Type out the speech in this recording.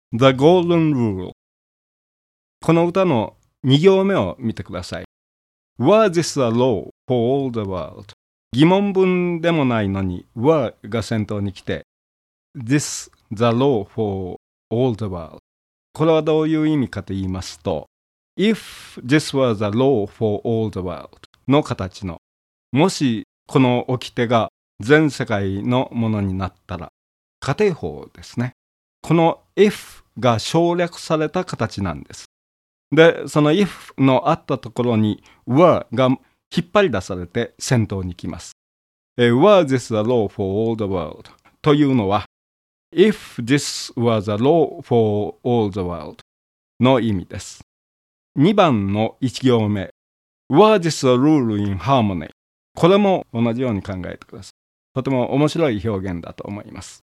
The Golden Rule。 この歌の2行目を見てください。Were this a law for all the world？ 疑問文でもないのに were が先頭に来て This the law for all the world。 これはどういう意味かと言いますと If this was a law for all the world の形の、もしこの掟が全世界のものになったら、家庭法ですね。この if が省略された形なんです。で、その if のあったところに were が引っ張り出されて先頭に来ます。Were this a law for all the world というのは If this was a law for all the world の意味です。2番の1行目 Were this a rule in harmony？ これも同じように考えてください。とても面白い表現だと思います。